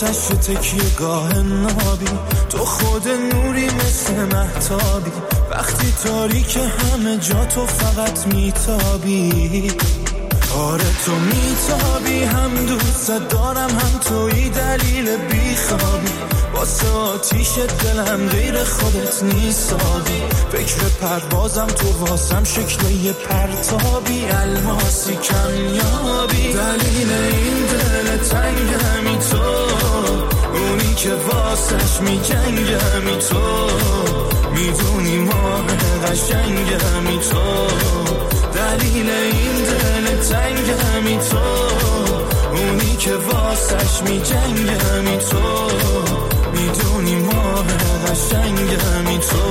آتش تکیه گاه نابی، تو خود نوری مثل مهتابی، وقتی تاریک همه جا تو فقط میتابی. آره تو میتابی، هم دوست دارم هم توی دلیل بیخوابی، واسه آتیش دلم غیر خودت نیستابی. فکر پروازم تو واسم شکل یه پرتابی، الماسی کمیابی. دلیل این دل تنگمی تو، اونی که واسش میجنگمی تو، میدونی ماه قشنگمی تو. دلیل این دل تنگمی تو، اونی که واسش میجنگمی تو، میدونی ماه قشنگمی تو.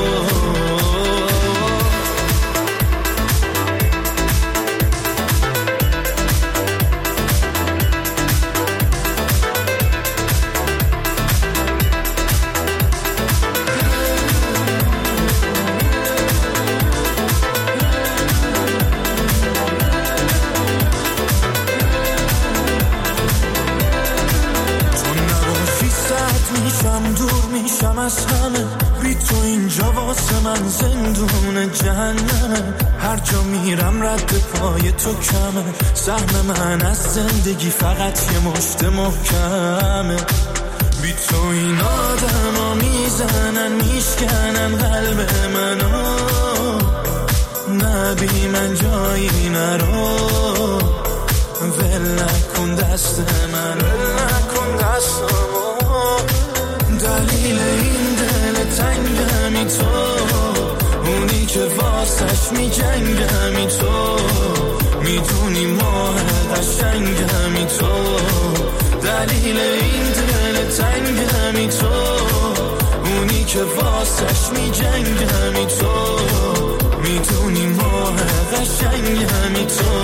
از همه بی تو اینجا واسه من زندون جهنمه، هر جا میرم رد پای تو کمه، سهم من از زندگی فقط یه مشت محکمه. بی تو این آدم ها میزنن میشکنن قلب منو، نه بی من جایی نرو، ول نکن دست من، ول نکن دستمو. دلیل این دل تنگمی تو، اونی که واسش میجنگمی تو، میدونی ماه قشنگمی تو. دلیل این دل تنگمی تو، اونی که واسش میجنگمی تو، میدونی ماه قشنگمی تو.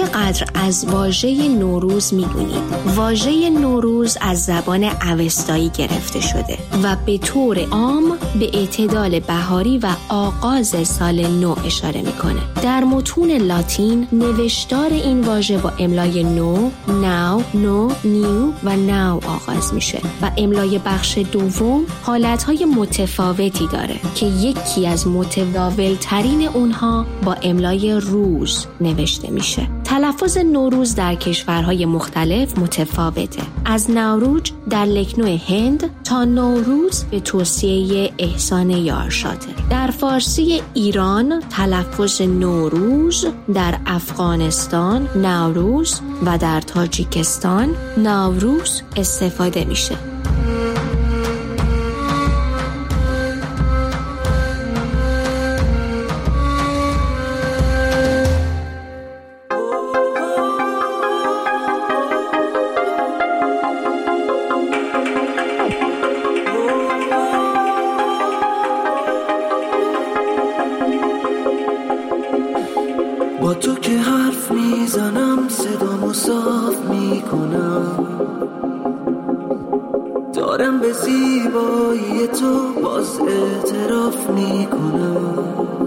چقدر از واژه نوروز میدونید؟ واژه نوروز از زبان اوستایی گرفته شده و به طور عام به اعتدال بهاری و آغاز سال نو اشاره میکنه. در متون لاتین نوشتار این واژه با املای نو، ناو، نو، نیو و ناو آغاز میشه و املای بخش دوم حالتهای متفاوتی داره که یکی از متداول ترین اونها با املای روز نوشته میشه. تلفظ نوروز در کشورهای مختلف متفاوته، از نوروز در لکنو هند تا نوروز به توصیه احسان یارشاتر. در فارسی ایران تلفظ نوروز، در افغانستان نوروز و در تاجیکستان نوروز استفاده میشه. با تو که حرف میزنم صدامو صاف میکنم، دارم به زیبایی تو باز اعتراف میکنم.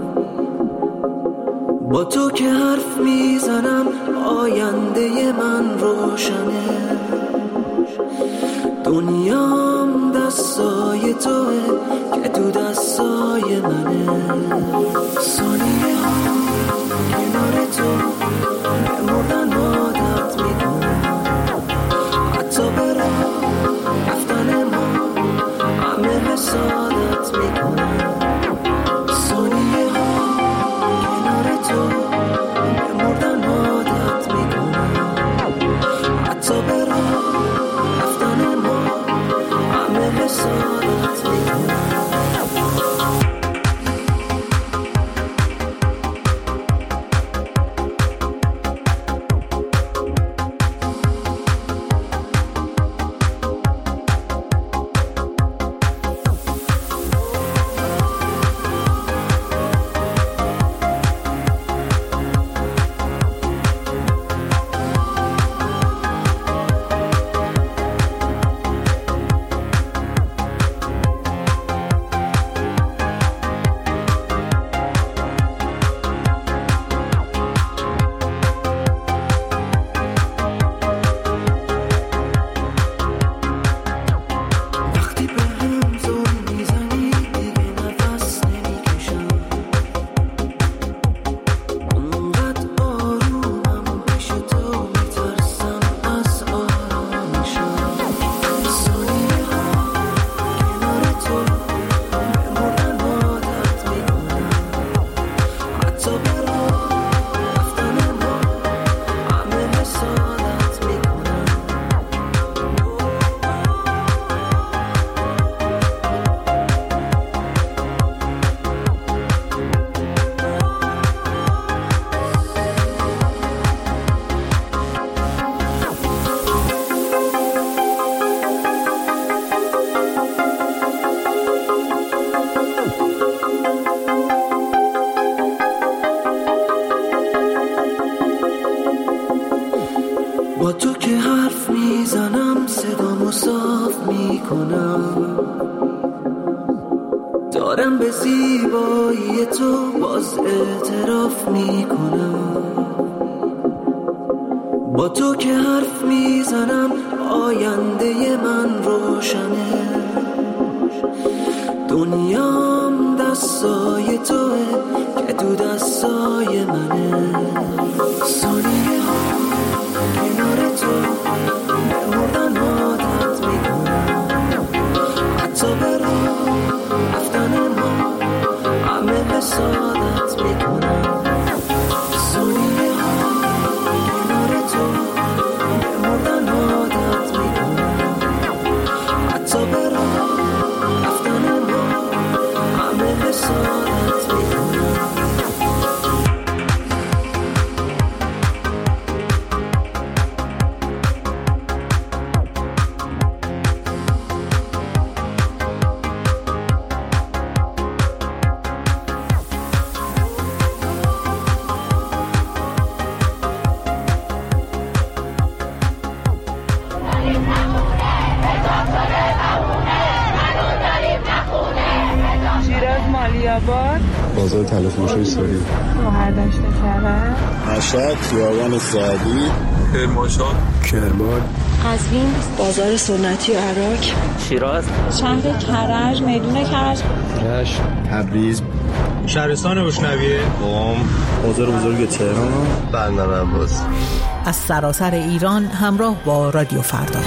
با تو که حرف میزنم آینده من روشنه، دنیام دستای توه که تو دستای منه. ثانیه ها کنار تو به مردن عادت میکنم، حتی به راه رفتن ما همه حسادت میکنم. ثانیه ها کنار تو به مردن عادت میکنم، حتی به راه رفتن ما همه حسادت میکنم. با تو که حرف میزنم صدامو صاف میکنم، دارم به زیبایی تو باز اعتراف میکنم. با تو که حرف میزنم آینده من روشنه، دنیام دستای توه که تو دستای منه. ثانیه ها کنار تو به مردن عادت میکنم، حتی به راه رفتن ما همه حسادت میکنم. ثانیه ها کنار تو به مردن عادت میکنم، حتی به راه رفتن ما همه حسادت میکنم. آباد، بازار تلفروشی سوری، مهردشت کرد، مشهد، خیابان سعدی، کرمانشاه، کرمان، قزوین، بازار سنتی و عراق، شیراز، شهر کرج، میدون کرج، رشت، تبریز، شهرستان بوشنویه، قم، بازار بزرگ تهران، بندر عباس. از سراسر ایران همراه با رادیو فردا.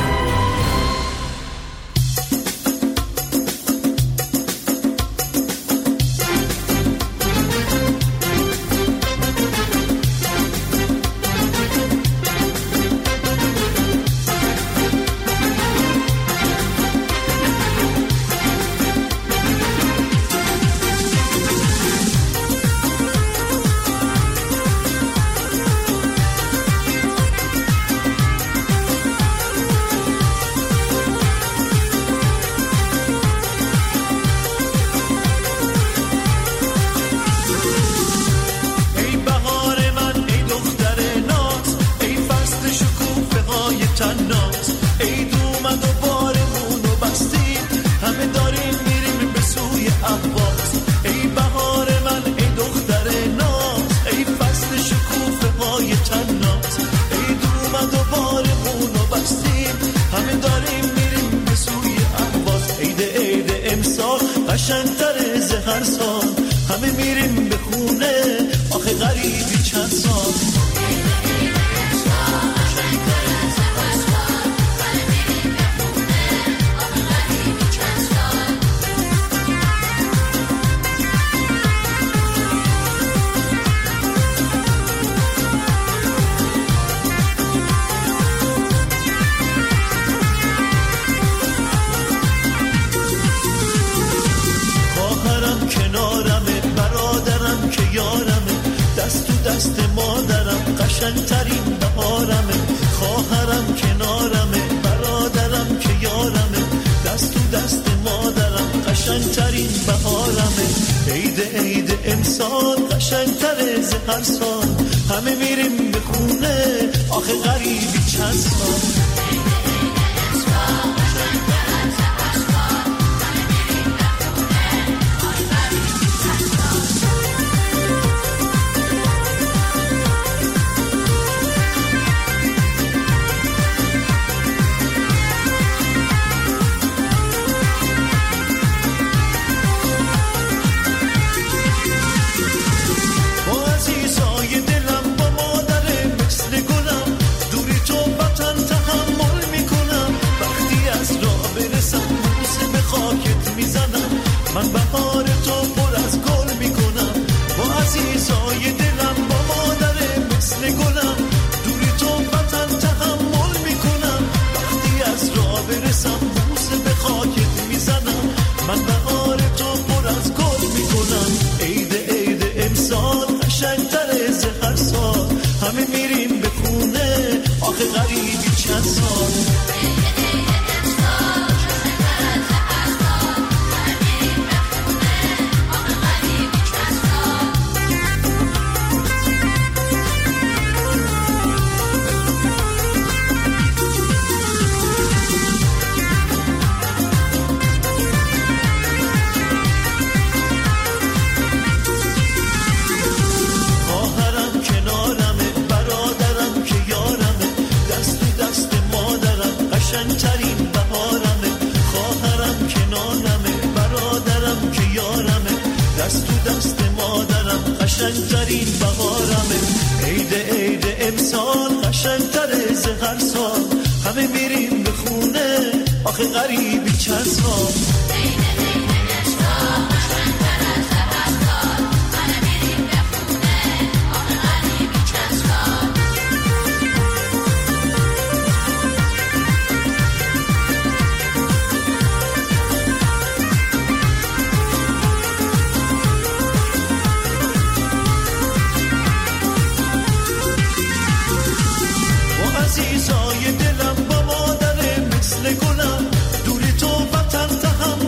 عزیزای دلم با مادر مثل گلم، دوری تو وطن تحمل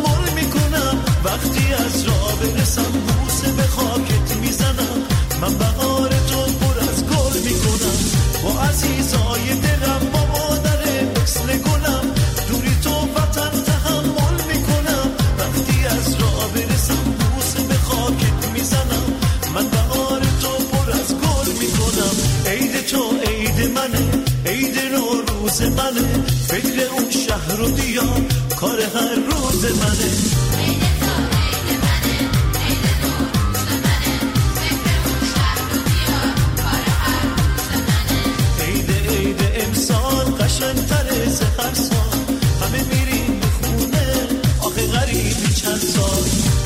قشنگ‌تره ز هر سال همه میریم به خونه آخه غریبی چند سال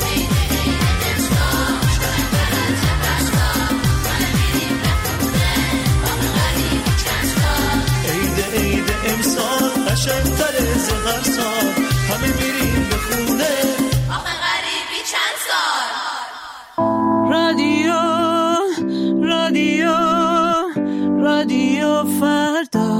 عید امسال قشنگ‌تره ز هر سال همه میریم به خونه آخه غریبی چند سال رادیو فردا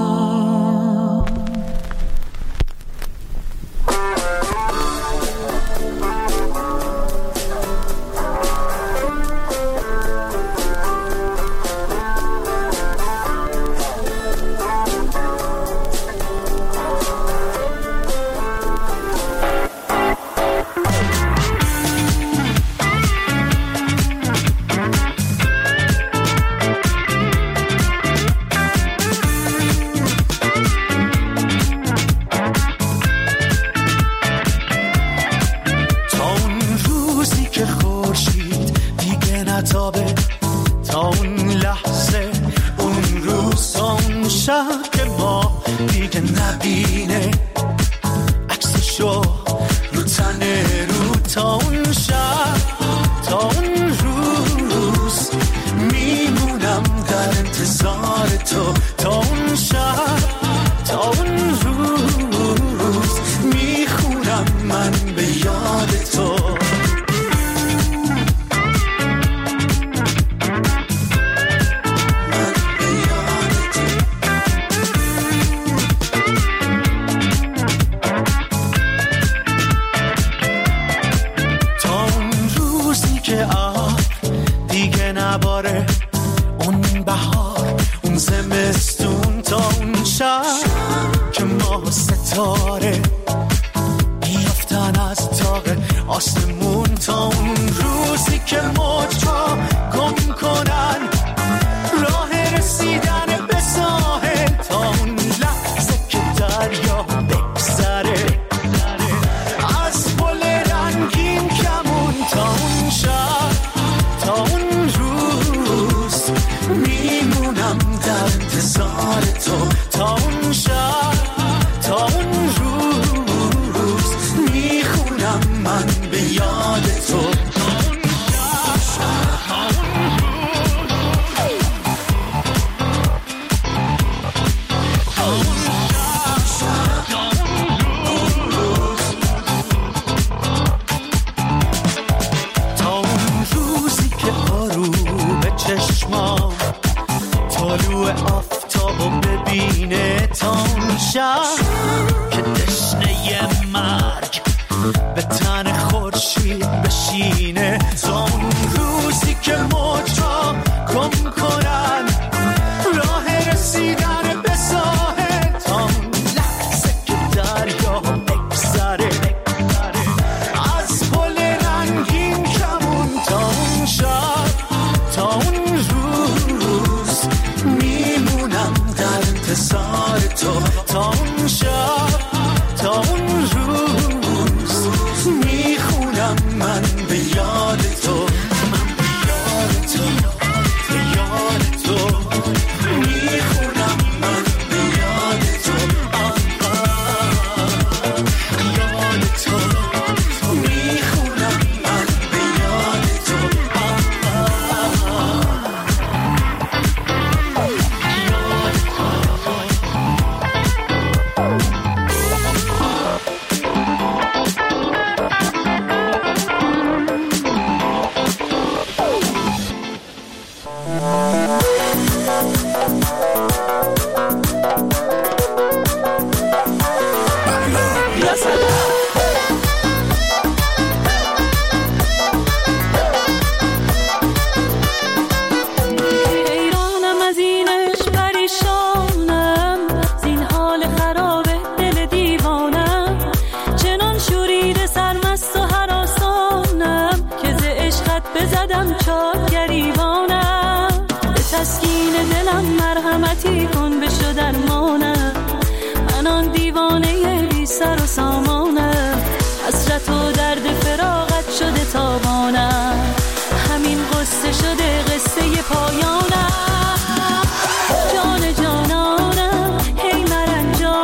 پایانم جان جانانم هی مرنجان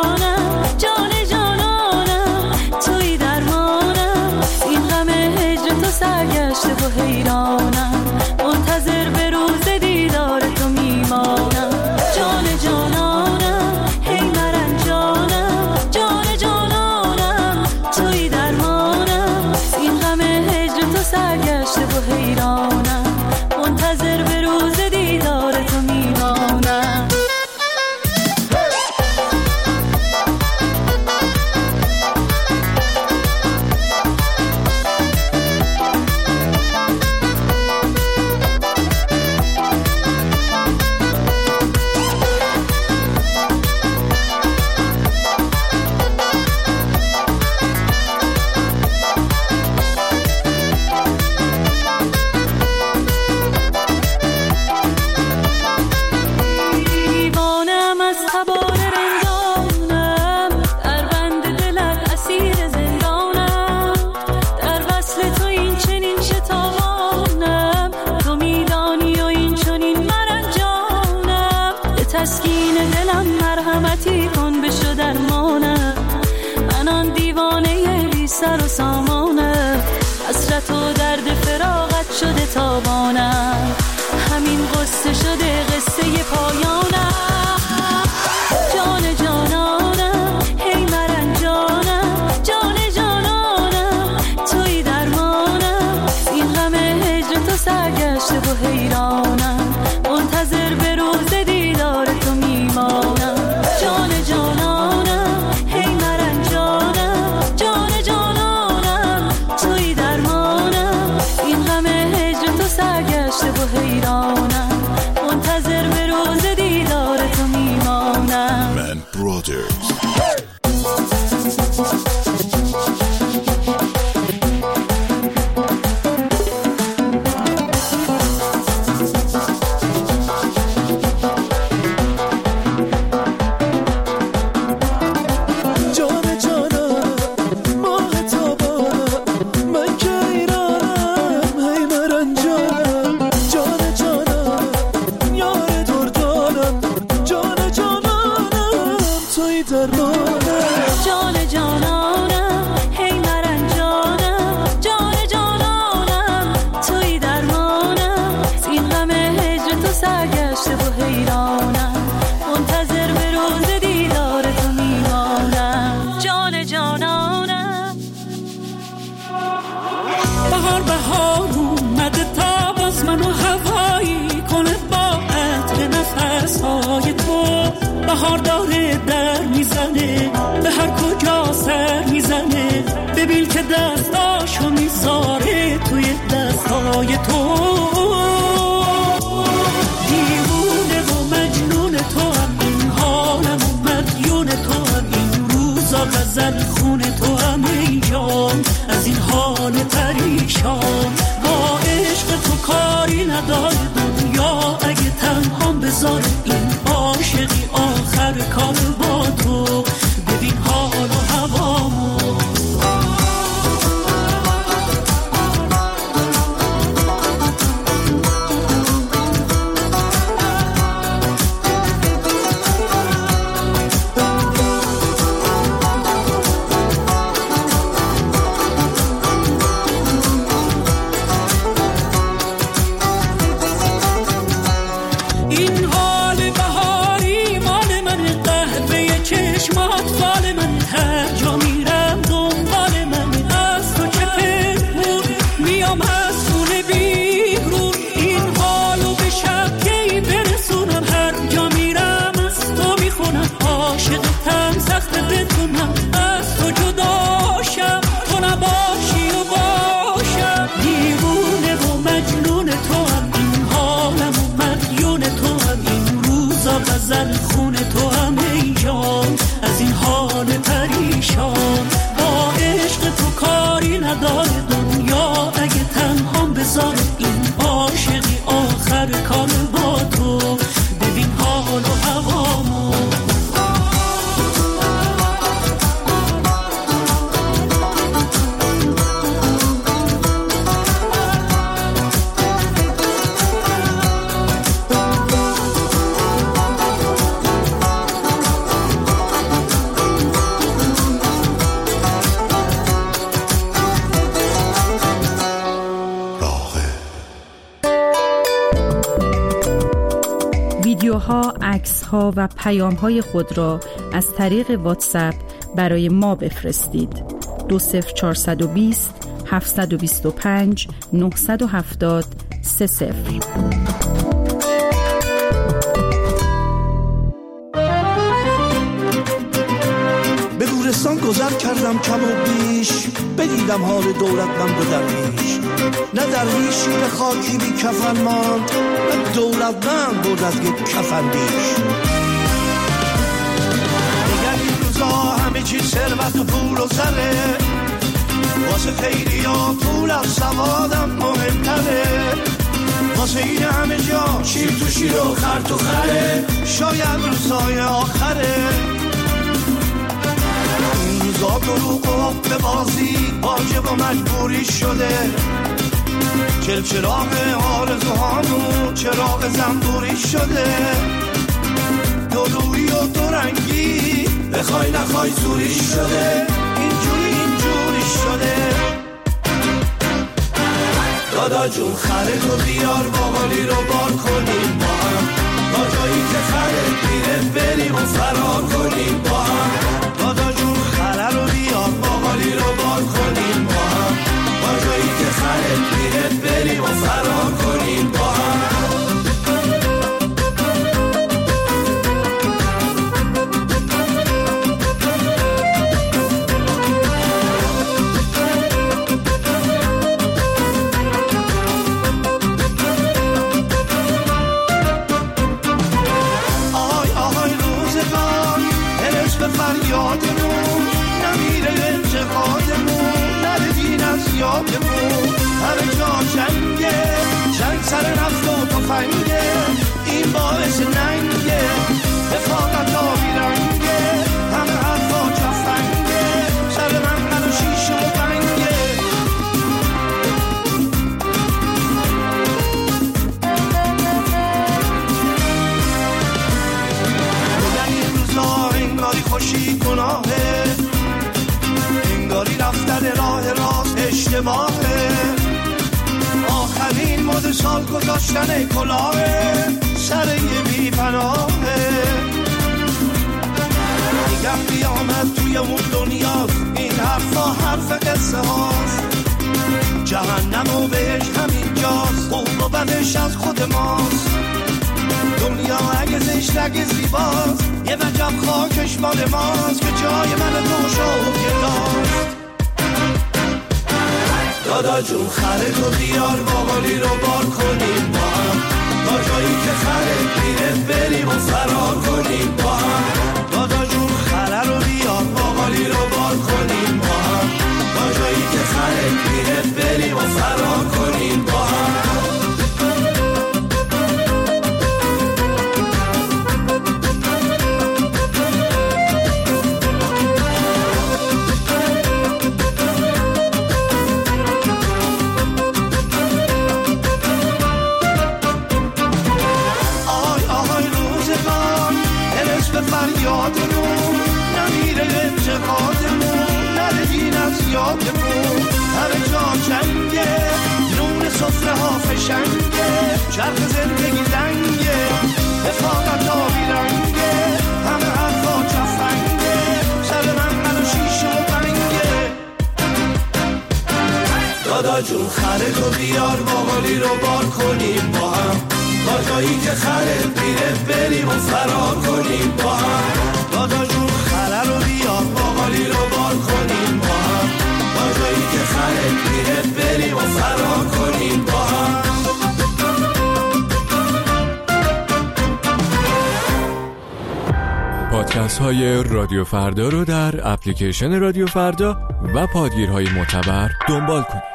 سرگشته و حیرانم، منتظر به روز دیدار تو میمانم. جان جانانم هی مرنجانم، جان جانانم توی درمانم. این غم هجر تو سرگشته و حیرانم، منتظر به روز دیدار تو میمانم. من برادرز. بهار داره در میزنه، به هر کجا سر میزنه. ببین که دستاشو میذاره توی دستای تو. دیوونه و مجنون تو هم، این حالم و مدیون تو هم، این روزا غزل خون تو هم. ای جان از این حال پریشان، با عشق تو کاری نداره دنیا. اگه تنها بذاره این عاشقی آخر کار با تو. ببین حال و هوامو. غزل خون تو هم ای جان از این حال پریشان. با عشق تو کاری نداره دنیا. اگه تنها بذاره این عاشقی آخر کار با تو. ببین حال و هوامو. ویدیوها، عکس‌ها و پیام‌های خود را از طریق واتساپ برای ما بفرستید. 20420 725 970 30. به گورستان گذر کردم کم و بیش، بدیدم حال دولتمند و درویش. نه درویشی به خاکی بی کفن ماند، نه دولتمند برد از یک کفن بیش. دیگر این روزا همه چیز ثروت و پول و زره، واسه خیلی ها پول از سوادم مهمتره. واسه این همه جا شیر تو شیر و خر تو خره، شاید روزای آخره. این روزا دروغ و به بازی واجب و مجبوری شده. چراغ آرزوهامون چراغ زنبوری شده. دو روی و دو رنگی بخوای نخوای زوری شده. اینجوری شده. دادا جون خره تو بیار باقالی رو بار کنیم با هم، تا جایی که خره میره بریم و فرار کنیم با هم. دادا جون خره رو بیار باقالی رو بار کنیم با هم، تا جایی که خره میره بریم و فرار کنیم با هم. تفنگه، این باعث ننگه رفاقت آبی رنگه، همه حرفا جفنگه، سر من و شیشه و بنگه. بودن این روزا انگاری خوشی گناهه، انگاری رفتن راه راست اشتباهه، آخرین مد سال گذاشتن کلاهه سر یه بی پناهه. میگم قیامت توی اون دنیاست، این حرفا حرف قصه هاست، جهنم و بهش همین جاست، خوب و بدش از خود ماست. دنیا اگه زشت اگه زیباست، یه وجب خاکش مال ماست، که جای من تو شوکه داست. دادا جون خره تو بیار باقالی رو بار کنیم با هم، تا جایی که خره میره بریم و فرار کنیم با هم. دادا جون خره رو بیار باقالی رو بار کنیم با هم، تا جایی که خره میره بریم و فرار کنیم با هم. فریادمون نمیره انتقادمون، نره دین از یادمون، همه جا جنگه، نون سفره ها فشنگه، چرخ زندگی زنگه، رفاقت آبی رنگه، همه حرفا جفنگه، سر من و شیشه و بنگه. دادا جون خره تو بیار باقالی رو بار کنیم با هم، تا جایی که خره میره بریم و فرار کنیم با هم. دادا جون خره رو بیار باقالی رو بار کنیم با هم، تا جایی که خره میره بریم و فرار کنیم با هم. پادکست های رادیو فردا رو در اپلیکیشن رادیو فردا و پادگیرهای معتبر دنبال کنید.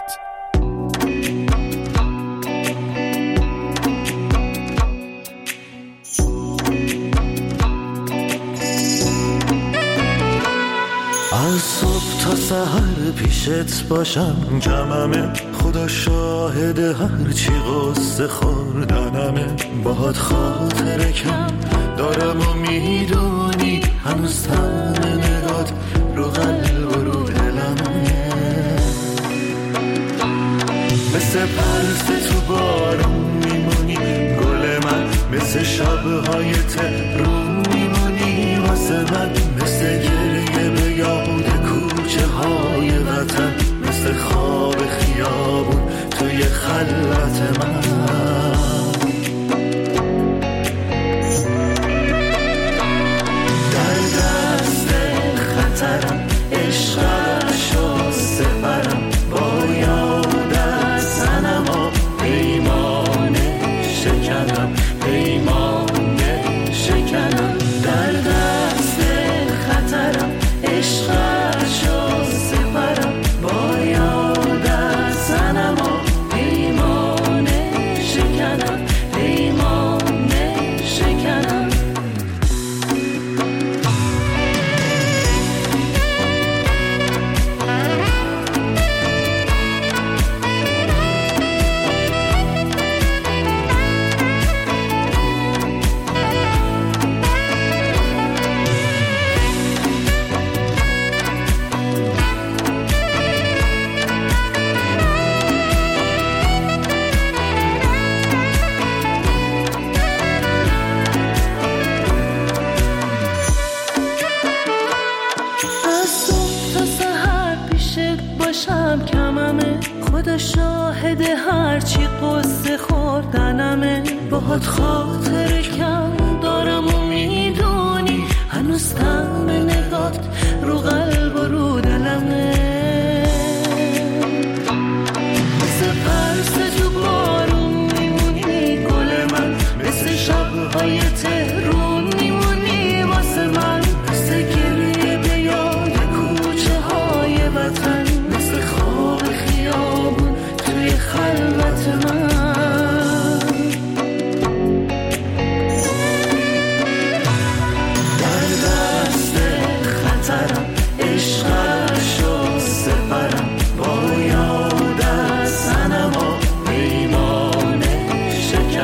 از صبح تا سحر پیشت باشم جمعمه، خدا شاهد هرچی قصه خوردنمه، باهات خاطره کم دارم و میدونی هنوز تن نگات رو قلب و رو دلمه، مثل پرسه تو بارون میمونی گل من، مثل شبهای تهرون میمونی واسه من، مثل گریه به یاد کوچه های وطن، مثل خواب خیابون توی خلوت من. در دست خطرم عشقشو سپرم، با یادت صنما پیمانه شکنم، پیمانه شکنم. در دست خطرم عشقشو سپرم، با یادت صنما پیمانه شکنم، پیمانه شکنم. خدا شاهد هرچی قصه خوردنمه، باهات خاطر کم دارم و میدونی هنوز تم نگات رو قلب و رو دلمه، مثل پرسه تو بارون میمونی گل من، مثل شبهای تهرون میمونی واسه من، مثل گریه به یاد کوچه های وطن، مثل خواب خیابون توی خلوت من.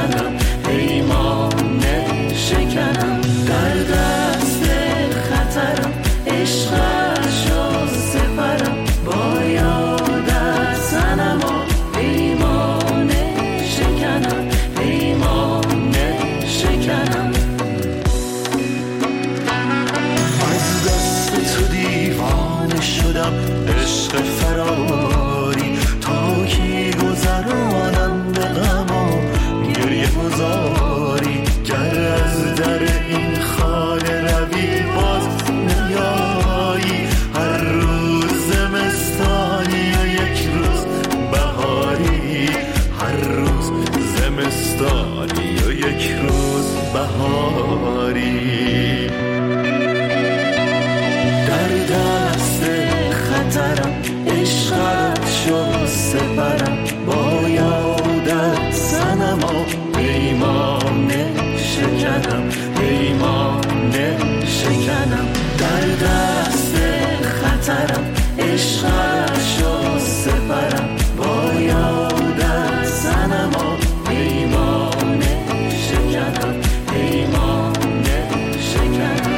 شکنم پیمانه شکنم در دست خطرم عشقشو سپرم باید از سنم پیمانه شکنم پیمانه شکنم از دست تو دیوانه شدم عشق فراری تا کی گذرانم به غم و گریه گذاری گر از در این خانه روی باز نیایی هر روز زمستانی و یک روز بهاری هر روز زمستانی و یک روز بهاری در دست خطرم عشقت شو سپرم بایادت سنما پیمانه شکنم پیمانه شکنم در دست خطرم عشقت شو سپرم بایادت سنما پیمانه شکنم پیمانه شکنم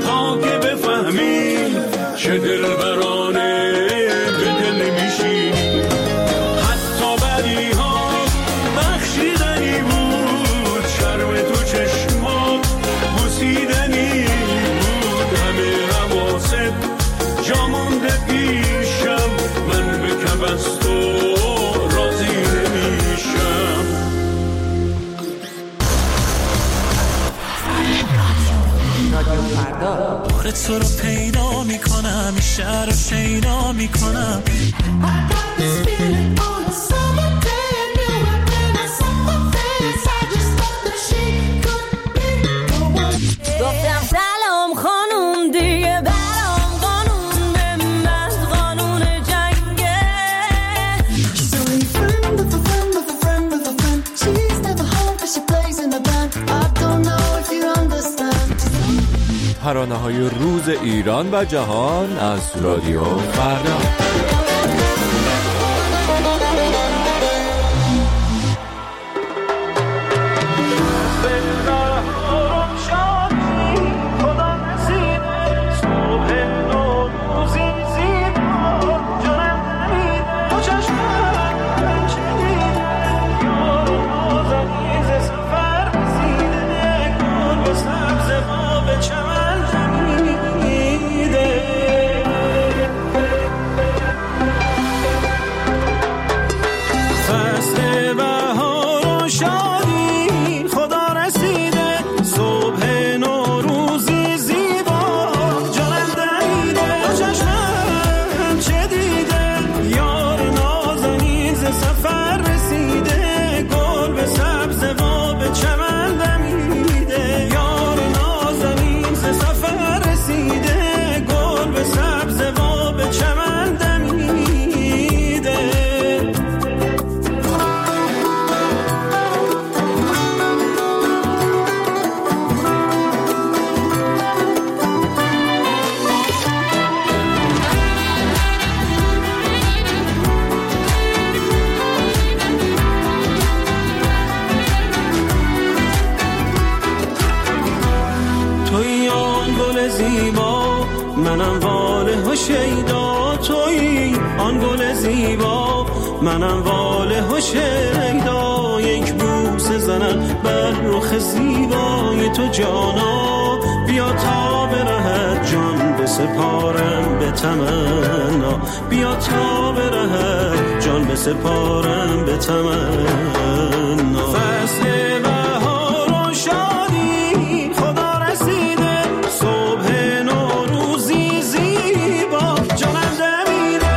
تا که بفهمی چه دلبرانه به دل میشی. حتی بدی ها بخشیدنی بود، شرم تو چشما بوسیدنی بود. همه حواست جا مونده پیشم، من به کف از تو راضی نمیشم. بار تو رو پیدا میکنم، این شهر رو شیدا میکنم. گفتم سلام خانوم دیگه برام قانون به من قانون جنگه. ترانه‌های روز ایران و جهان از رادیو فردا. منم واله و شیدا، یک بوسه زنم بر رخ زیبای تو جانا. بیا تا برهد جان بسپارم به تمنا، بیا تا برهد جان بسپارم به تمنا. فصل بهار و شادی خدا رسیده، صبح نوروزی زیبا جانم دمیده.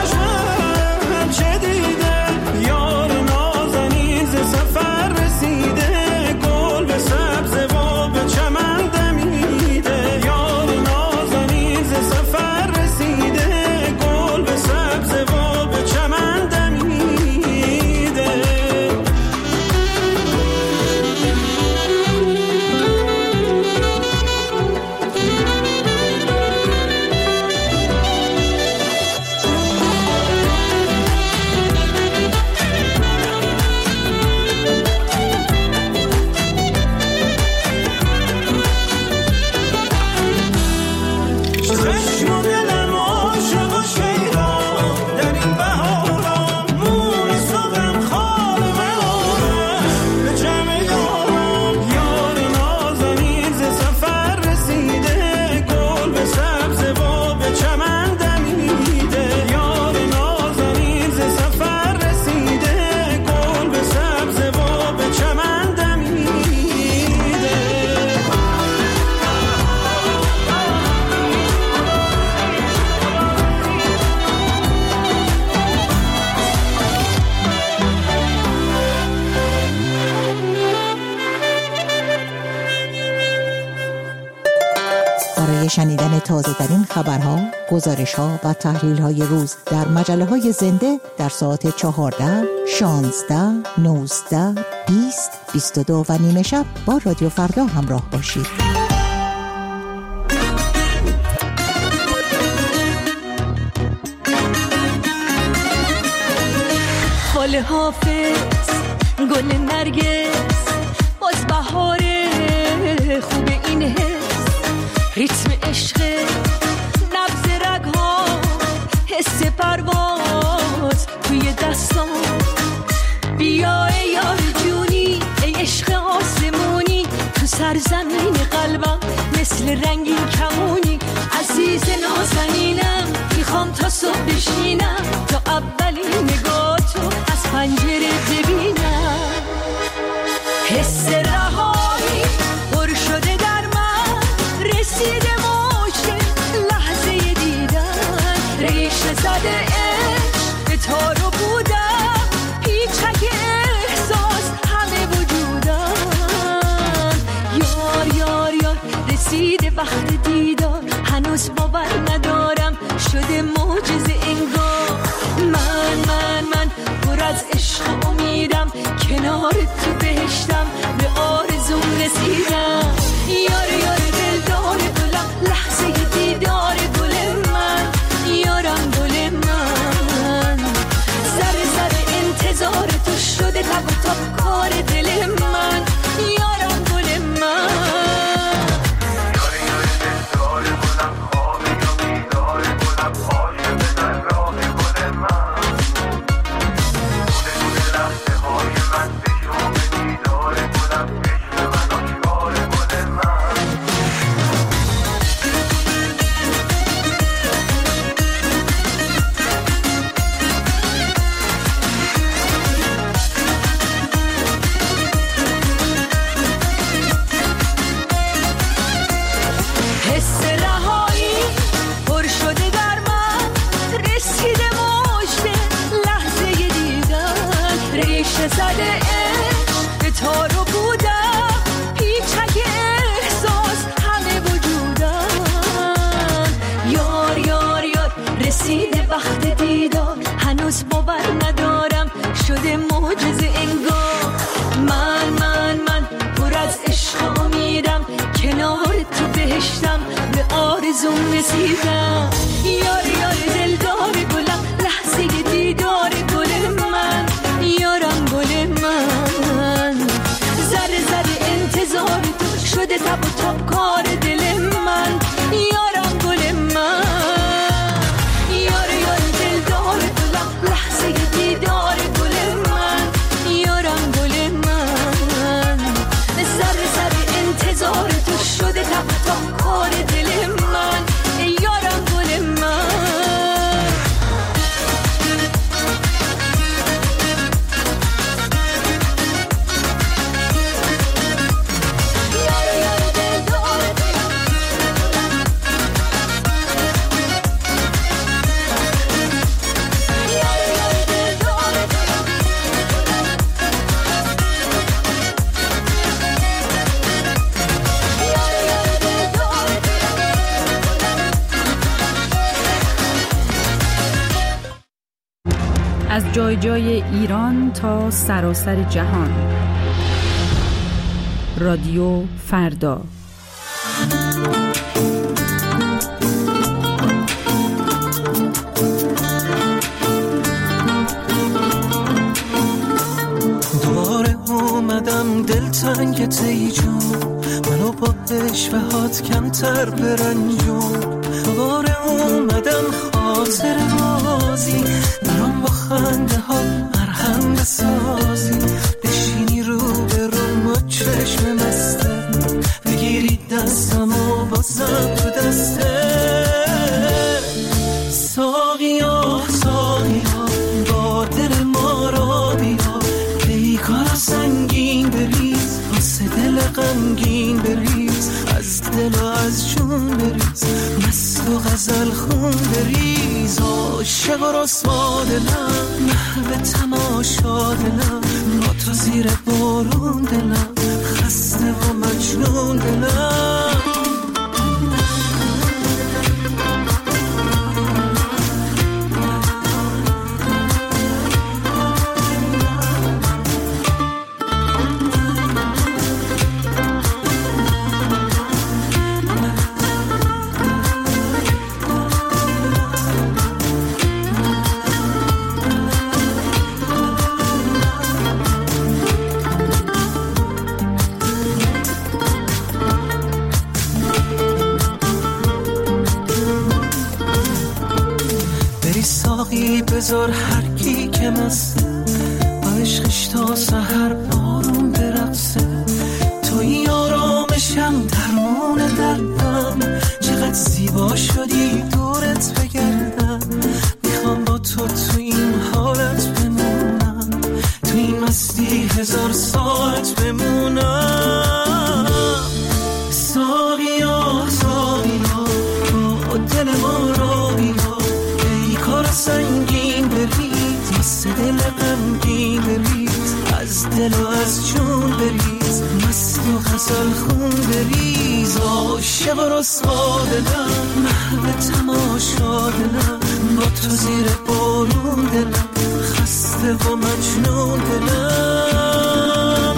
چشمم چه دیده یار نازنین ز سفر رسیده، گل به سبز و به چمن دمیده. یار نازنین ز سفر رسیده، گل به سبز و به چمن دمیده. برای شنیدن تازه‌ترین خبرها، گزارش‌ها و تحلیل‌های روز در مجله‌های زنده در ساعت 14, 16, 19, 20, 22 و نیمه شب با رادیو فردا همراه باشید. فال حافظ، گل نرگس، باز بهاره خوب این حس، ریتم عشق نبض رگ‌ها حس پرواز توی دستان بیا ای یار جونی ای عشق آسمونی تو سرزمین قلبم مثل رنگین کمونی عزیز نازنینم میخوام تا صبح بشینم تا اولین نگاه تو از پنجره ببینم حس رهایی پر شده در من رسیده موج لحظه دیدن ریشه زده عشق به تارو بودم پیچک احساس همه وجودم یار یار یار رسیده وقت دیدار هنوز باور ندارم شده معجزه انگار من پر از عشق امیدم کنار تو بهشتم به آرزوم رسیدم یار یار دلدار گلم لحظه دیدار گل من یارم گل من ذره ذره انتظار تو شده تب و تاب کار دل من یارم گل من زده عشق به تارو بودم پیچک احساس همه وجودم یار یار یار رسیده وقت دیدار هنوز باور ندارم شده معجزه انگار من پر از عشق امیدم کنار تو بهشتم به آرزوم رسیدم یار یار دلدار گلم لحظه دیدار گل من یارم گل من ذره ذره انتظار تو شده تب و تاب کار دل من یارم گل من یار یار دلدار گلم لحظه دیدار گل من یارم گل من ذره ذره انتظار تو شده تب و تاب کار دل من یارم گل من از جای جای ایران تا سراسر جهان رادیو فردا دوباره اومدم دلتنگ ای جون منو با اشوهات کمتر برنجون دوباره اومدم خاطر بازی برام با خنده ها مرهم بسازی بشینی رو به رو چشم مسته بگیری دستم و بازم تو دسته ساقی ها با دل ما را بیا پیکارا سنگین بریز واسه دل غمگین بریز از دل و از جون بریز مست و غزل خون بریز عاشق و رسوا دلم محو تماشا دلم با تو زیر بارون دلم خسته و مجنون دلم مستی بذار هر کی که مسته با عشقش تا سحر بارون برقصه. توی آرامشم درمون دردم، چقدر زیبا شدی دورت بگردم. میخوام با تو این حالت بمونم، تو این مستی 1000 ساعت بمونم. ساقیا ساقیا با دل ما را بیا، ای کار سنگین بریز، مست دل غمگین بریز، از دل و از جون بریز، مست و غزل خون بریز. عاشق و رسوا دلم، محو تماشا دلم، با تو زیر بارون دلم، خسته و مجنون دلم.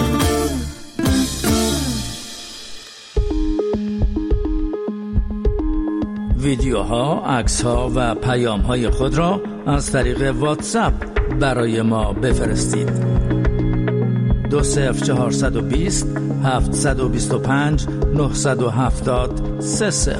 ویدیوها، عکس‌ها و پیام‌های خود را از طریق واتساپ برای ما بفرستید. 20420 725 970 30.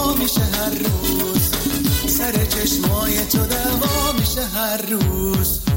چشمای تو دوا میشه هر روز.